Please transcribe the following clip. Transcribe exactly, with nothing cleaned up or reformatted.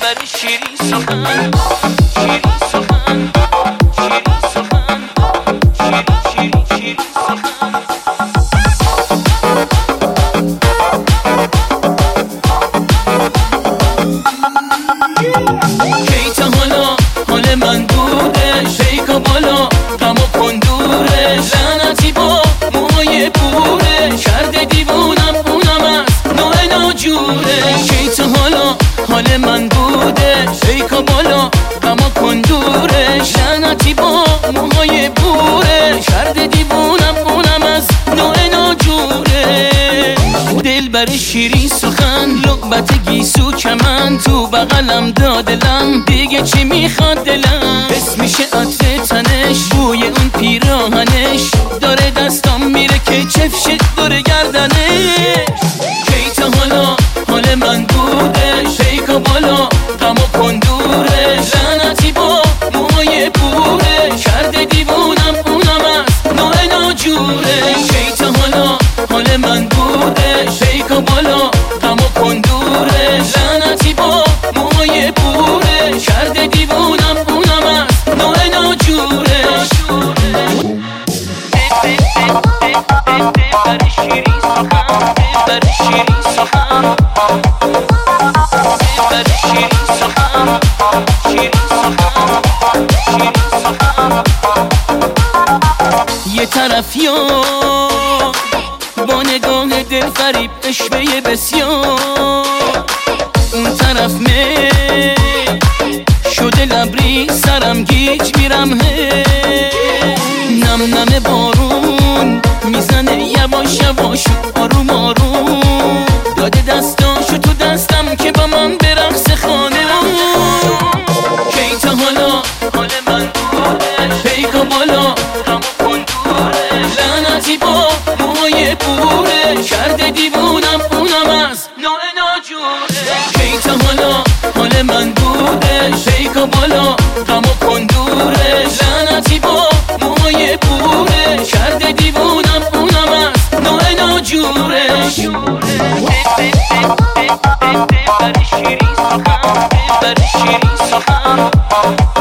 دلبر شیرین سخن، شیرین سخن، شیرین سخن، شیرین شیرین شیرین سخن. کی تا حالا حال من بودش، شیکا بالا غم و کندورش، لعنتی با موهای پوره کرده دیوونم، اونم از نوع ناجورش. کی تا حالا حال من بودش، شیکا بالا غم و کندورش، لعنتی با موهای پوره کرده دیوونم، اونم از نوع ناجورش. دلبر شیرین سخن، لعبت گیسو کمن تو بغلم دادلم، دیگه چی میخواد دلم؟ حس میشه عطر تنش، بوی اون پیراهنش، داره دستام میره که چفشه داره گردنش. کی تا حالا حال من بوده، شیکا بالا غم و کندورش، لعنتی با موهای پوره کرده دیوونم، اونم از نوع ناجورش. کی تا حالا حال من بوده، شیکا بالا غم و کندورش، لعنتی با موهای پوره کرده دیوونم، اونم از نوع ناجورش. دلبر شیرین سخن، دلبر شیرین سخن، دلبر شیرین سخن، شیرین سخن، شیرین سخن. یه طرف یار با نگاه دل فریب عشوه بسیار، اون طرف می شده لبری سرم گیج میرم، هی نم نم بارون میزنه یواش یواش آروم آروم، داده دستاشو تو دستم که با من برقص خانه. کی تا حالا حال من بوده، شیکا بالا غم و کندورش، لعنتی با موهای پوره کرده دیوونم، اونم از نوع ناجورش. کی تا حالا حال من بوده، شیکا بالا غم و کندورش، لعنتی با موهای پوره کرده دیوونم، اونم از نوع ناجورش. دلبر شیرین سخن، دلبر شیرین سخن.